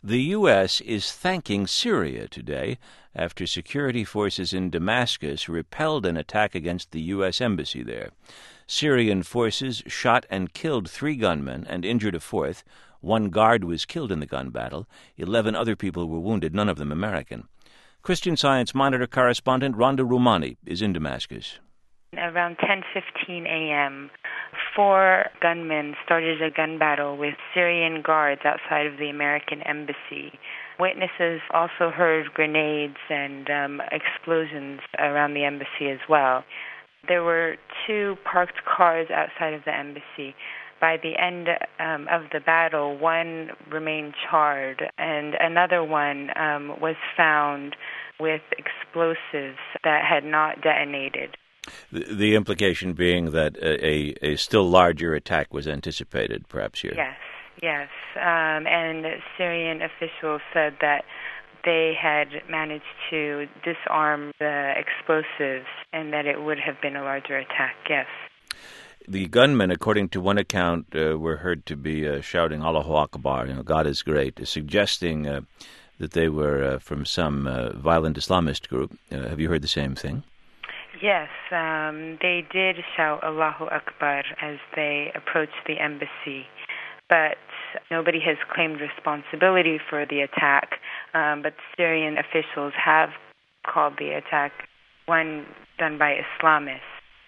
The U.S. is thanking Syria today after security forces in Damascus repelled an attack against the U.S. embassy there. Syrian forces shot and killed 3 gunmen and injured a 4th. 1 guard was killed in the gun battle. 11 other people were wounded, none of them American. Christian Science Monitor correspondent Rhonda Rumani is in Damascus. Around 10:15 a.m., 4 gunmen started a gun battle with Syrian guards outside of the American embassy. Witnesses also heard grenades and explosions around the embassy as well. There were 2 parked cars outside of the embassy. By the end of the battle, 1 remained charred, and another one was found with explosives that had not detonated. The implication being that a still larger attack was anticipated, perhaps here. Yes. And Syrian officials said that they had managed to disarm the explosives and that it would have been a larger attack, yes. The gunmen, according to one account, were heard to be shouting Allahu Akbar, God is great, suggesting that they were from some violent Islamist group. Have you heard the same thing? Yes, they did shout Allahu Akbar as they approached the embassy, but nobody has claimed responsibility for the attack, but Syrian officials have called the attack one done by Islamists.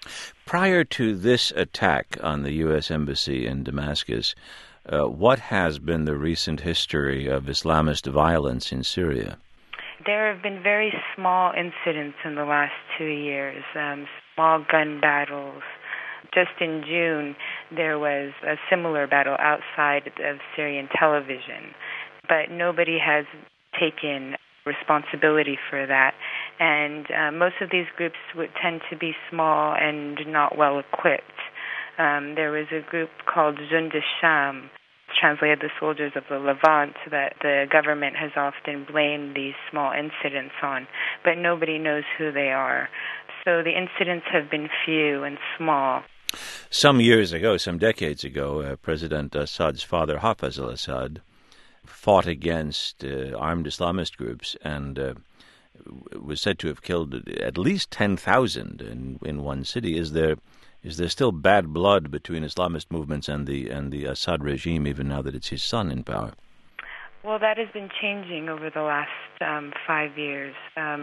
Prior to this attack on the U.S. Embassy in Damascus, what has been the recent history of Islamist violence in Syria? There have been very small incidents in the last 2 years, small gun battles. Just in June, there was a similar battle outside of Syrian television, but nobody has taken responsibility for that. And most of these groups would tend to be small and not well equipped. There was a group called Jund al-Sham, translated the soldiers of the Levant, that the government has often blamed these small incidents on, but nobody knows who they are. So the incidents have been few and small. Some years ago, some decades ago, President Assad's father, Hafez al-Assad, fought against armed Islamist groups and was said to have killed at least 10,000 in one city. Is there still bad blood between Islamist movements and the Assad regime, even now that it's his son in power? Well, that has been changing over the last 5 years.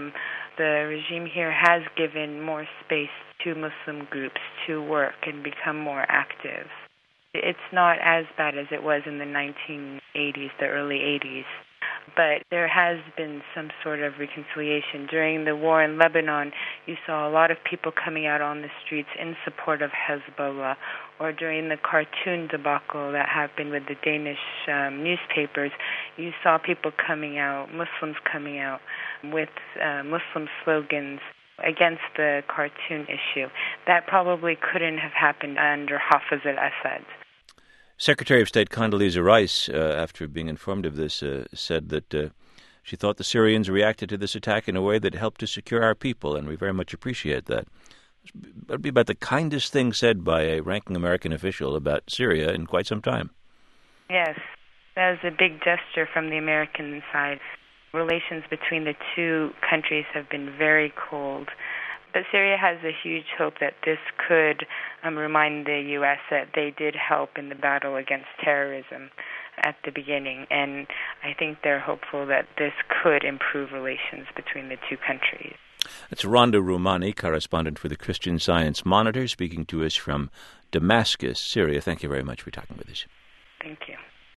The regime here has given more space to Muslim groups to work and become more active. It's not as bad as it was in the 1980s, the early 80s, but there has been some sort of reconciliation. During the war in Lebanon, you saw a lot of people coming out on the streets in support of Hezbollah, or during the cartoon debacle that happened with the Danish newspapers, you saw people coming out, Muslims coming out with Muslim slogans against the cartoon issue. That probably couldn't have happened under Hafez al-Assad. Secretary of State Condoleezza Rice, after being informed of this, said that she thought the Syrians reacted to this attack in a way that helped to secure our people, and we very much appreciate that. That would be about the kindest thing said by a ranking American official about Syria in quite some time. Yes, that was a big gesture from the American side. Relations between the two countries have been very cold. But Syria has a huge hope that this could remind the U.S. that they did help in the battle against terrorism at the beginning. And I think they're hopeful that this could improve relations between the two countries. That's Rhonda Rumani, correspondent for the Christian Science Monitor, speaking to us from Damascus, Syria. Thank you very much for talking with us. Thank you.